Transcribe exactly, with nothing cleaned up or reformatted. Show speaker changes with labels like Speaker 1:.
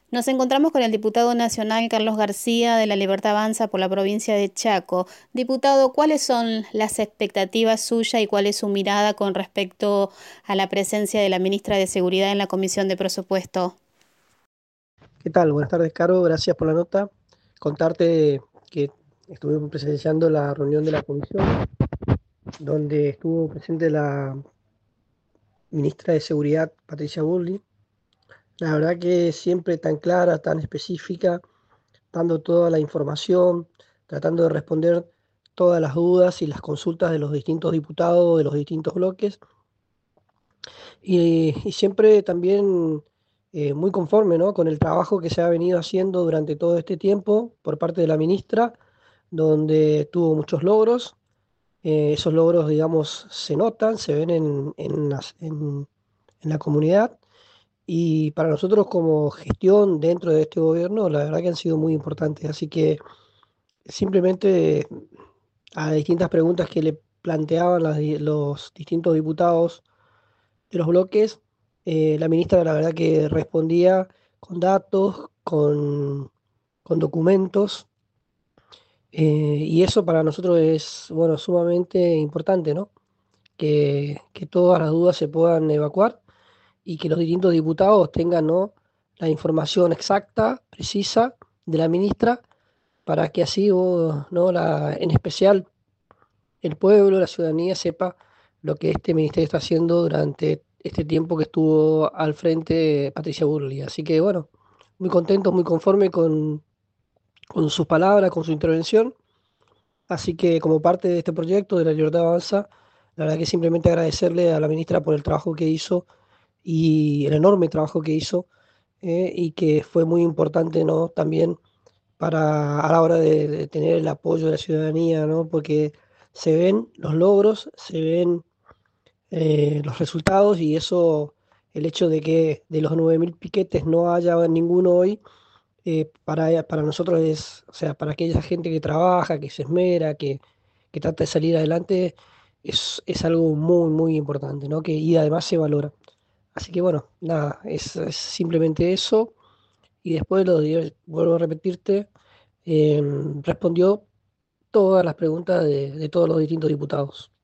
Speaker 1: Nos encontramos con el diputado nacional Carlos García de La Libertad Avanza por la provincia de Chaco. Diputado, ¿cuáles son las expectativas suyas y cuál es su mirada con respecto a la presencia de la ministra de Seguridad en la Comisión de Presupuesto?
Speaker 2: ¿Qué tal? Buenas tardes, Caro. Gracias por la nota. Contarte que estuve presenciando la reunión de la comisión, donde estuvo presente la ministra de Seguridad, Patricia Bullrich. La verdad que siempre tan clara, tan específica, dando toda la información, tratando de responder todas las dudas y las consultas de los distintos diputados, de los distintos bloques. Y, y siempre también eh, muy conforme, ¿no?, con el trabajo que se ha venido haciendo durante todo este tiempo por parte de la ministra, donde tuvo muchos logros. Eh, esos logros, digamos, se notan, se ven en, en las- en- en la comunidad. Y para nosotros como gestión dentro de este gobierno, la verdad que han sido muy importantes. Así que simplemente a distintas preguntas que le planteaban las di- los distintos diputados de los bloques, eh, la ministra la verdad que respondía con datos, con, con documentos, eh, y eso para nosotros es, bueno, sumamente importante, ¿no? Que, que todas las dudas se puedan evacuar y que los distintos diputados tengan, ¿no?, la información exacta, precisa de la ministra, para que así, vos, ¿no?, la, en especial el pueblo, la ciudadanía sepa lo que este ministerio está haciendo durante este tiempo que estuvo al frente Patricia Burley. Así que bueno, muy contento, muy conforme con, con sus palabras, con su intervención. Así que como parte de este proyecto de la Libertad Avanza, la verdad que simplemente agradecerle a la ministra por el trabajo que hizo y el enorme trabajo que hizo, eh, y que fue muy importante, ¿no?, también para a la hora de, de tener el apoyo de la ciudadanía, ¿no? Porque se ven los logros, se ven eh, los resultados, y eso, el hecho de que de los nueve mil piquetes no haya ninguno hoy, eh, para, para nosotros es, o sea, para aquella gente que trabaja, que se esmera, que, que trata de salir adelante, es, es algo muy, muy importante, ¿no? Que, y además se valora. Así que bueno, nada, es, es simplemente eso. Y después lo de- vuelvo a repetirte, eh, respondió todas las preguntas de, de todos los distintos diputados.